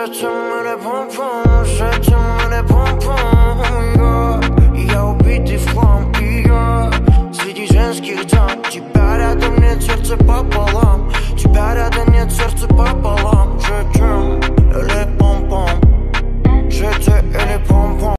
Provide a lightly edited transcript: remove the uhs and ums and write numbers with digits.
сердце море пум-пум, сердце море пум-пум. Я убитый в хлам, и я среди женских дам. Тебя рядом нет, сердце пополам. Тебя рядом нет, сердце пополам.